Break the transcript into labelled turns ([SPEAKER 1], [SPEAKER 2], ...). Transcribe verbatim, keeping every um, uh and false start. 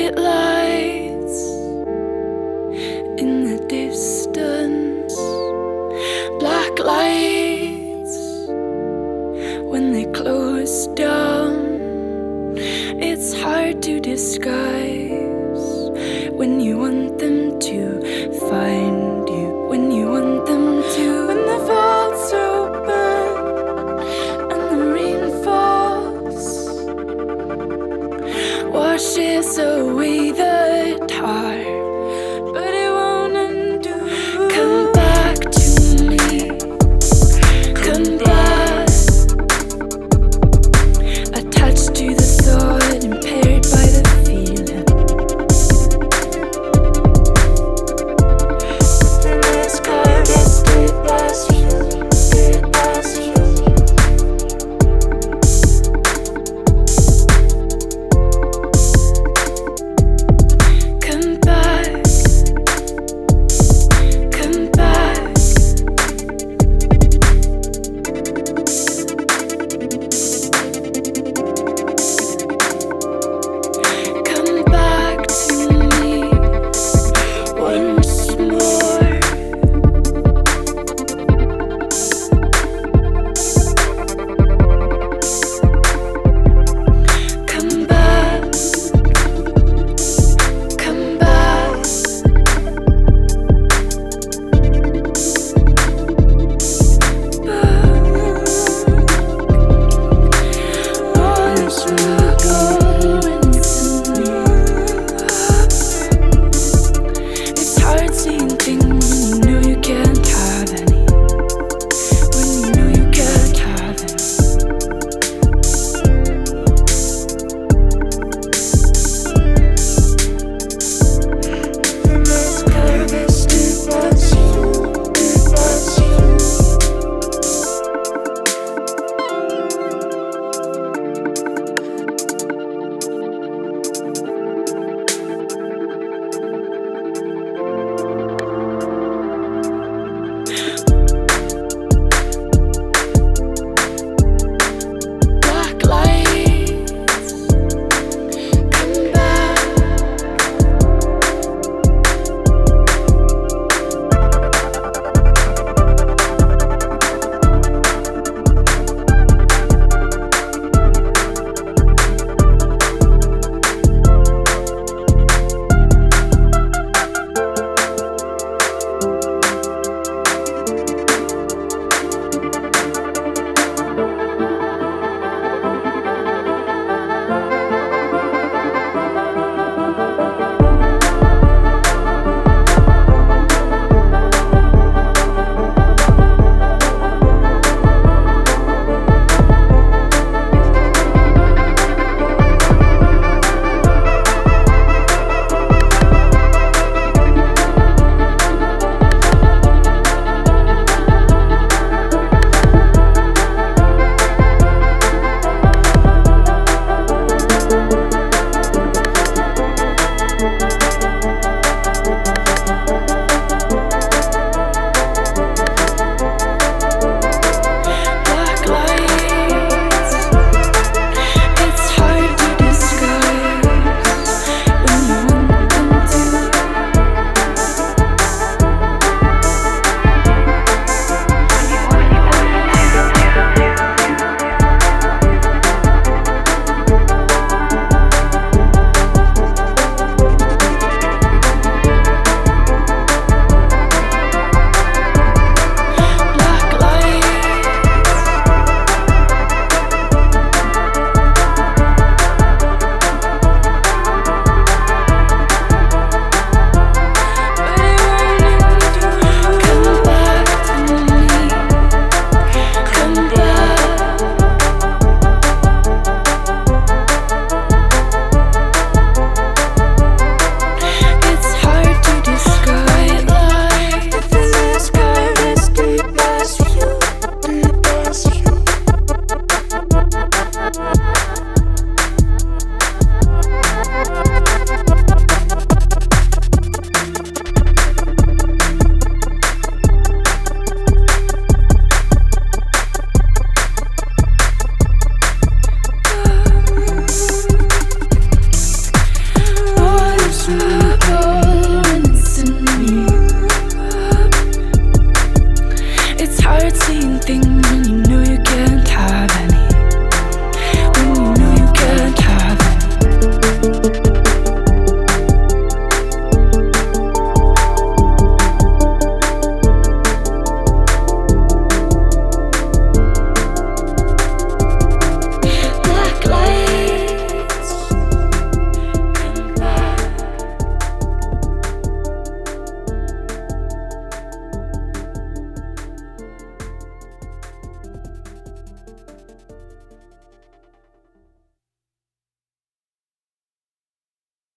[SPEAKER 1] Street lights in the distance, black lights when they close down. It's hard to disguise when you want them to find you, when you want them to. When the vaults open and the rain falls, washes away the tar, but it won't undo. Come back to me, come back, attached to the thought, impaired by the feeling. In this car, it's goodbyes you, goodbyes you. Come back. start seeing things when you